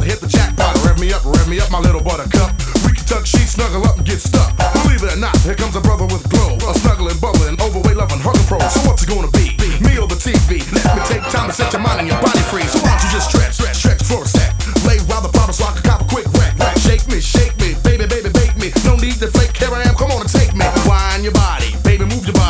hit the jackpot. Rev me up, my little buttercup. We can tuck sheets, snuggle up and get stuck. Believe it or not, here comes a brother with glow. A snuggling, bubbling, overweight, loving, hugging pro. So what's it gonna be? Me or the TV? Let me take time to set your mind and your body free. So why don't you just stretch for a sec? Lay while the problems rock.